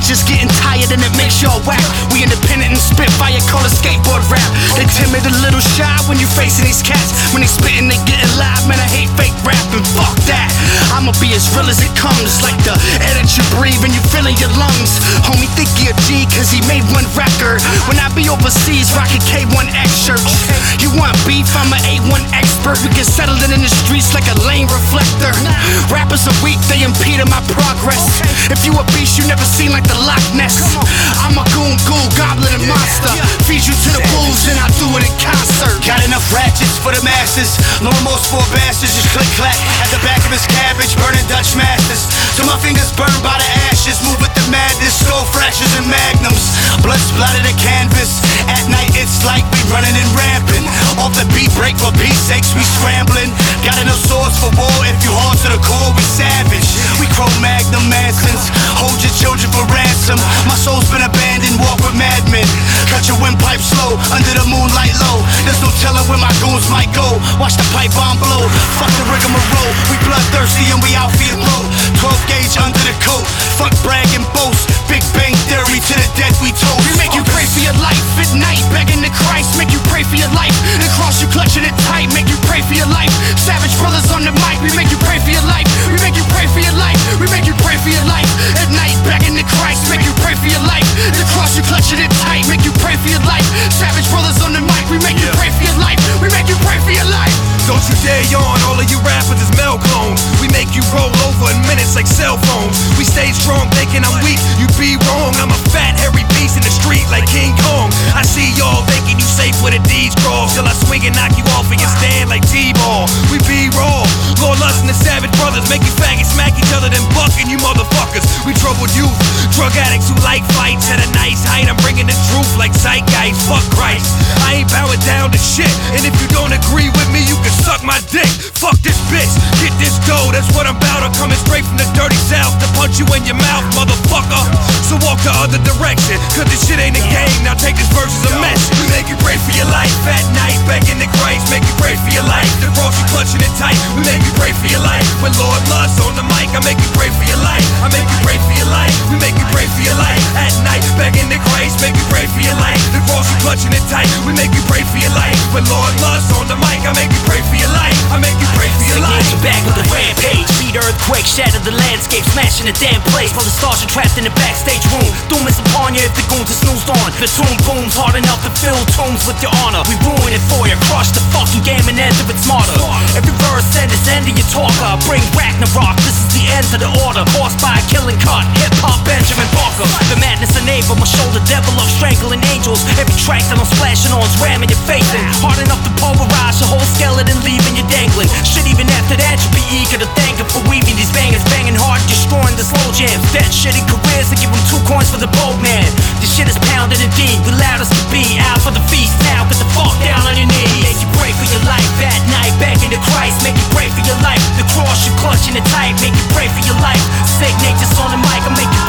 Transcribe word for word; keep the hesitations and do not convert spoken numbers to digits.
just getting tired and it makes y'all whack. We independent and spit fire, call it skateboard rap. They timid, a little shy when you facing these cats. When they spittin', they getting live, man, I hate fake rapping, fuck that. I'ma be as real as it comes, like the air that you breathe and you feel in your lungs. Homie think he a G cause he made one record. When I be overseas rocking K one X shirts. You want beef, I'm an A one expert. We can settle it in the streets like a lane reflector. Rappers are weak, they impede my progress. If you a beast you never seen like the Loch Ness. I'm a goon, ghoul, goblin and monster. Feed you to the wolves and I do it in concert. Got enough ratchets for the masses. No remorse for bastards, just click clack at the back of his cabbage, burning Dutch masters. So my fingers burned by the ashes. Move with the madness, skull fractures and magnums. Blood splattered the canvas. At night it's like we running and ramping. Off the beat break for peace sakes we scrambling. Got enough swords for war. If you hard to the core we savage. We crow magnum Mansons. Hold your children for ransom. My soul's been abandoned, walk with madmen. Cut your windpipe slow, under the moonlight low. There's no telling where my goons might go. Watch the pipe bomb blow. Fuck the rigmarole. We bloodthirsty and we out for your throat. twelve gauge under the coat. Fuck brag and boast. Big Bang Theory to the dead we toast. We make you pray for your life at night, begging to Christ. Make you pray for your life. The cross you clutching it tight. Make you pray for your life. Savage brothers on the mic. We make you pray for your life. We make you pray for your life. We make you pray for your life. At night, begging to Christ. Make you pray for your life. The cross you clutching it tight. Make you pray for your life. Savage brothers on the mic. We make you pray for your life. We make you pray for your life. Don't you dare yawn, all of you rappers is male clones. We make you roll over in minutes like cell phones. We stay strong thinking I'm weak, you be wrong. I'm a fat hairy beast in the street like King Kong. I see y'all thinking you safe with a D's cross. Till I swing and knock you off and you stand like T-ball. We be raw, Lord Lust and the Savage Brothers. Make you faggots smack each other then bucking you motherfuckers. We troubled youth, drug addicts who like fights. At a nice height, I'm bringing the truth like zeitgeist. Fuck Christ, I ain't bowing down to shit. And if you don't agree with me, you can suck my dick. Fuck this bitch, get this dough, that's what I'm about. I'm coming straight from the dirty south to punch you in your mouth, motherfucker. So walk the other direction, cause this shit ain't a game. Now take this verse as a message. We make you pray for your life at night, begging to Christ. Make you pray for your life, the cross you clutching it tight. We make you pray for your life. When Lord Lust on the mic, I make you pray for your life. I make you pray for your life. We make you pray for your life at night, begging to Christ. Make you pray for your life, the cross you clutching it tight. We make you pray for your life. When Lord Lust on the mic, I make you pray for your life. I make you pray for your life. Back with the rampage, beat earthquake, shatter the landscape, smashing the damn place. While the stars are trapped in the backstage room, doom is upon you if the goons are snoozed on. The tune booms hard enough to fill tombs with your honor. We ruin it for you, crush the fucking game and end of its martyr. Every verse said it's end of your talker. Bring Ragnarok, this is the end of the order. Forced by a killing cut, hip hop Benjamin Parker. The madness enable my shoulder, devil of strangling angels. Every track that I'm splashing on is ramming your face in. Hard enough to pulverize your whole skeleton, leaving you dangling. Shit, even after that, you be eager to thank him for weaving these bangers, banging hard, destroying the slow jams. Dead shit in careers to give him two coins for the bold man. This shit is pounded indeed, we loud as to be. Out for the feast now, get the fuck down on your knees. Make you pray for your life at night, begging to Christ. Make you pray for your life, the cross you clutching it tight. Make you pray for your life. Sick nature's on the mic, I make you